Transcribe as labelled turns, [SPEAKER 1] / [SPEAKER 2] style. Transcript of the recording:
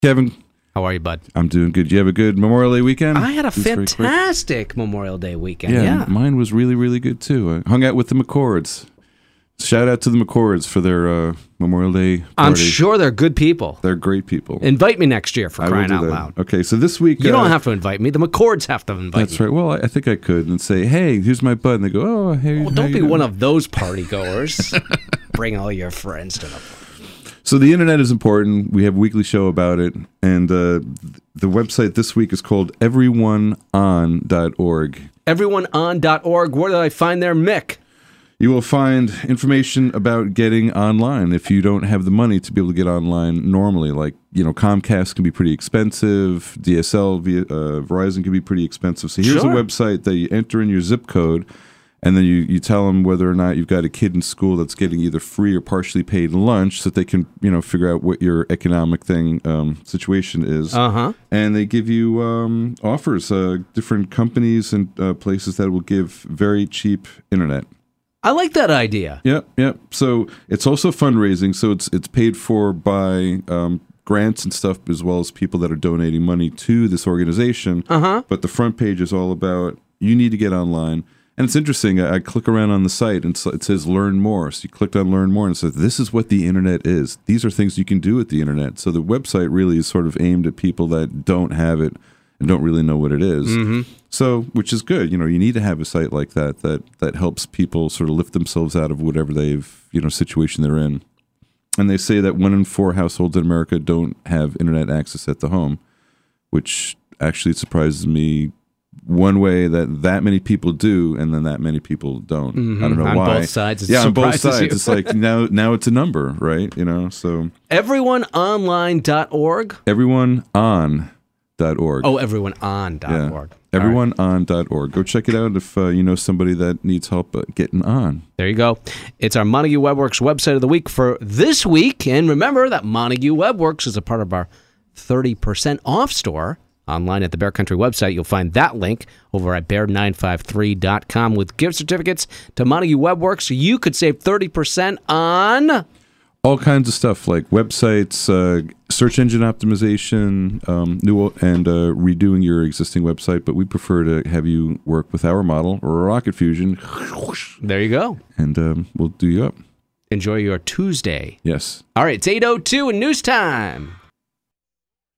[SPEAKER 1] Kevin,
[SPEAKER 2] How are you, bud?
[SPEAKER 1] I'm doing good. You have a good Memorial Day weekend?
[SPEAKER 2] I had a
[SPEAKER 1] Just very quick.
[SPEAKER 2] fantastic Memorial Day weekend.
[SPEAKER 1] Yeah,
[SPEAKER 2] Yeah.
[SPEAKER 1] mine was really, really good too. I hung out with the McCords. Shout out to the McCords for their Memorial Day party.
[SPEAKER 2] I'm sure they're good people.
[SPEAKER 1] They're great people.
[SPEAKER 2] Invite me next year for
[SPEAKER 1] I will
[SPEAKER 2] crying
[SPEAKER 1] do
[SPEAKER 2] out
[SPEAKER 1] that.
[SPEAKER 2] loud.
[SPEAKER 1] Okay, so this week...
[SPEAKER 2] You don't have to invite me. The McCords have to invite
[SPEAKER 1] That's
[SPEAKER 2] me.
[SPEAKER 1] right. Well, I think I could and say, hey, here's my bud. And they go, oh, hey.
[SPEAKER 2] Well, don't be one of those party goers. Bring all your friends to the party.
[SPEAKER 1] So the internet is important. We have a weekly show about it. And the website this week is called everyoneon.org.
[SPEAKER 2] Everyoneon.org. Where do I find their Mick?
[SPEAKER 1] You will find information about getting online if you don't have the money to be able to get online normally. Like, Comcast can be pretty expensive. DSL, Verizon can be pretty expensive. So here's
[SPEAKER 2] Sure.
[SPEAKER 1] a website that you enter in your zip code, and then you tell them whether or not you've got a kid in school that's getting either free or partially paid lunch so that they can, figure out what your economic situation is.
[SPEAKER 2] Uh-huh.
[SPEAKER 1] And they give you offers, different companies and places that will give very cheap internet.
[SPEAKER 2] I like that idea.
[SPEAKER 1] Yep. So it's also fundraising. So it's paid for by grants and stuff, as well as people that are donating money to this organization.
[SPEAKER 2] Uh-huh.
[SPEAKER 1] But the front page is all about you need to get online. And it's interesting. I click around on the site and it says learn more. So you clicked on learn more and it says this is what the internet is. These are things you can do with the internet. So the website really is sort of aimed at people that don't have it and don't really know what it is.
[SPEAKER 2] Mm-hmm.
[SPEAKER 1] So, which is good. You need to have a site like that helps people sort of lift themselves out of whatever situation they're in. And they say that 1 in 4 households in America don't have internet access at the home, which actually surprises me one way that many people do and then that many people don't.
[SPEAKER 2] Mm-hmm.
[SPEAKER 1] I don't know
[SPEAKER 2] on
[SPEAKER 1] why.
[SPEAKER 2] On both sides.
[SPEAKER 1] Yeah, on both
[SPEAKER 2] surprises
[SPEAKER 1] sides.
[SPEAKER 2] you.
[SPEAKER 1] It's like now it's a number, right? So
[SPEAKER 2] Everyoneonline.org.
[SPEAKER 1] everyoneon.org.
[SPEAKER 2] Oh, everyoneon.org.
[SPEAKER 1] Everyoneon.org. Go check it out if you know somebody that needs help getting on.
[SPEAKER 2] There you go. It's our Montague Webworks website of the week for this week. And remember that Montague Webworks is a part of our 30% off store online at the Bear Country website. You'll find that link over at bear953.com with gift certificates to Montague Webworks. You could save 30% on...
[SPEAKER 1] all kinds of stuff like websites, search engine optimization, new and redoing your existing website. But we prefer to have you work with our model, Rocket Fusion.
[SPEAKER 2] There you go.
[SPEAKER 1] And we'll do you up.
[SPEAKER 2] Enjoy your Tuesday.
[SPEAKER 1] Yes.
[SPEAKER 2] All right, it's 8:02 and news time.